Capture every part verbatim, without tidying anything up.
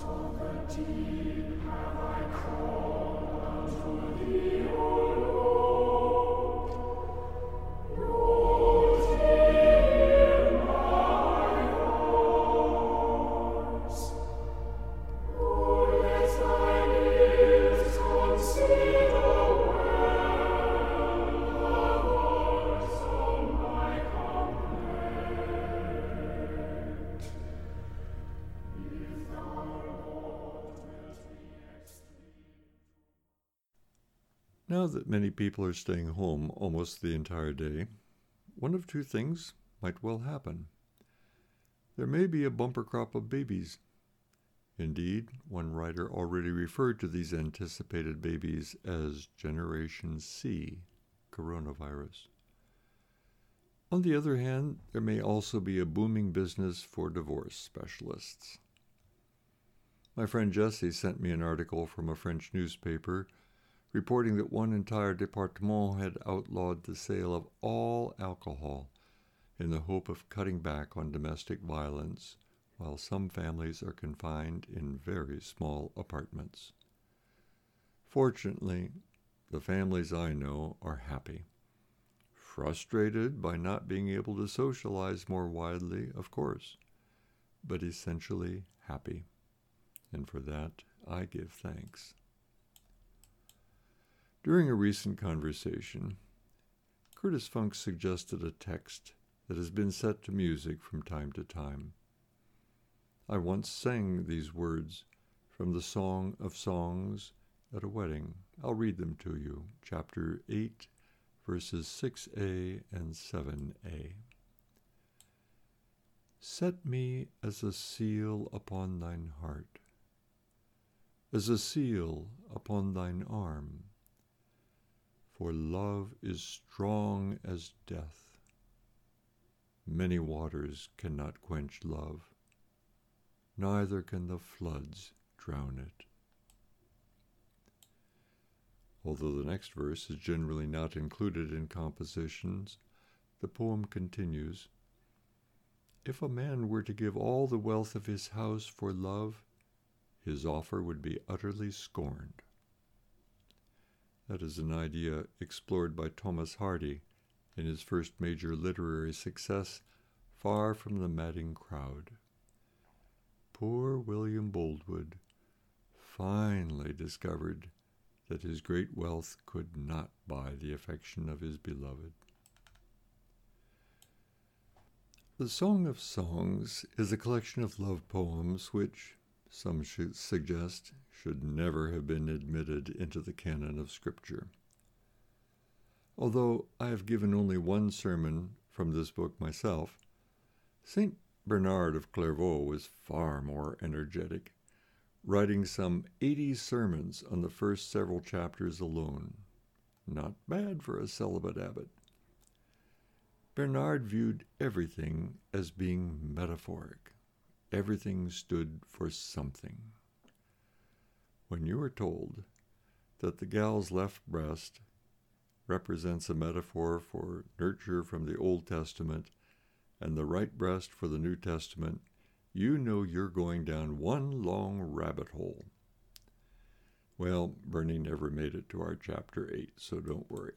Now that many people are staying home almost the entire day, one of two things might well happen. There may be a bumper crop of babies. Indeed, one writer already referred to these anticipated babies as Generation C coronavirus. On the other hand, there may also be a booming business for divorce specialists. My friend Jesse sent me an article from a French newspaper reporting that one entire département had outlawed the sale of all alcohol in the hope of cutting back on domestic violence, while some families are confined in very small apartments. Fortunately, the families I know are happy. Frustrated by not being able to socialize more widely, of course, but essentially happy. And for that, I give thanks. During a recent conversation, Curtis Funk suggested a text that has been set to music from time to time. I once sang these words from the Song of Songs at a wedding. I'll read them to you, chapter eight, verses six a and seven a. Set me as a seal upon thine heart, as a seal upon thine arm, for love is strong as death. Many waters cannot quench love, neither can the floods drown it. Although the next verse is generally not included in compositions, the poem continues, if a man were to give all the wealth of his house for love, his offer would be utterly scorned. That is an idea explored by Thomas Hardy in his first major literary success, Far from the Madding Crowd. Poor William Boldwood finally discovered that his great wealth could not buy the affection of his beloved. The Song of Songs is a collection of love poems which, some should suggest, should never have been admitted into the canon of Scripture. Although I have given only one sermon from this book myself, Saint Bernard of Clairvaux was far more energetic, writing some eighty sermons on the first several chapters alone. Not bad for a celibate abbot. Bernard viewed everything as being metaphoric. Everything stood for something. When you are told that the gal's left breast represents a metaphor for nurture from the Old Testament and the right breast for the New Testament, you know you're going down one long rabbit hole. Well, Bernie never made it to our chapter eight, so don't worry.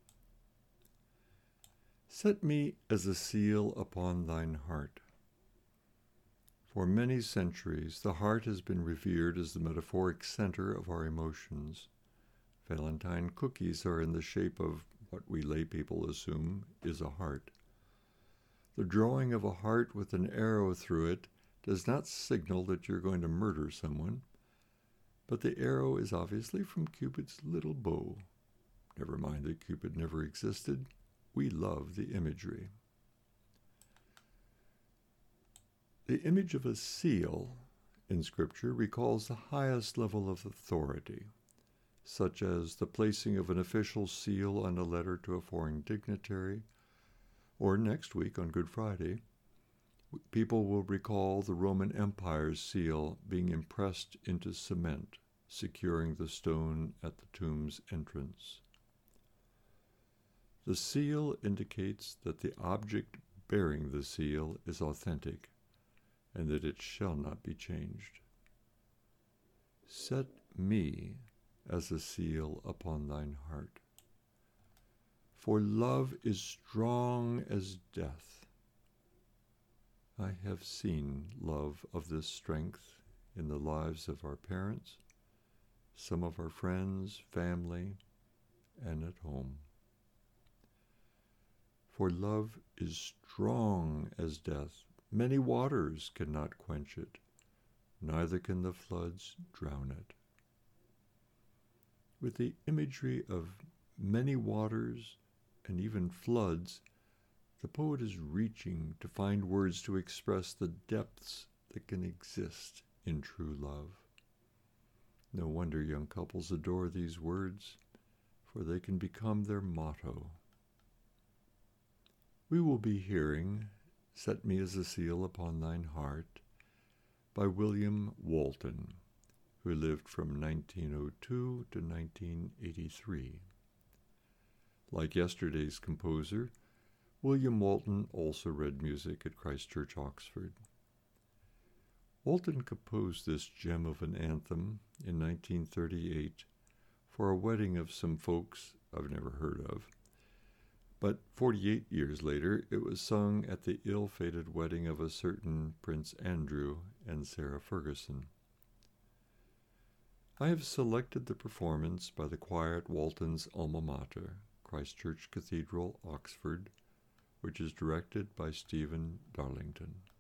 Set me as a seal upon thine heart. For many centuries, the heart has been revered as the metaphoric center of our emotions. Valentine cookies are in the shape of what we lay people assume is a heart. The drawing of a heart with an arrow through it does not signal that you're going to murder someone, but the arrow is obviously from Cupid's little bow. Never mind that Cupid never existed. We love the imagery. The image of a seal in Scripture recalls the highest level of authority, such as the placing of an official seal on a letter to a foreign dignitary, or next week on Good Friday, people will recall the Roman Empire's seal being impressed into cement, securing the stone at the tomb's entrance. The seal indicates that the object bearing the seal is authentic, and that it shall not be changed. Set me as a seal upon thine heart. For love is strong as death. I have seen love of this strength in the lives of our parents, some of our friends, family, and at home. For love is strong as death. Many waters cannot quench it, neither can the floods drown it. With the imagery of many waters and even floods, the poet is reaching to find words to express the depths that can exist in true love. No wonder young couples adore these words, for they can become their motto. We will be hearing Set Me as a Seal Upon Thine Heart by William Walton, who lived from nineteen oh two to nineteen eighty-three. Like yesterday's composer, William Walton also read music at Christ Church, Oxford. Walton composed this gem of an anthem in nineteen thirty-eight for a wedding of some folks I've never heard of. But forty-eight years later, it was sung at the ill-fated wedding of a certain Prince Andrew and Sarah Ferguson. I have selected the performance by the choir at Walton's alma mater, Christ Church Cathedral, Oxford, which is directed by Stephen Darlington.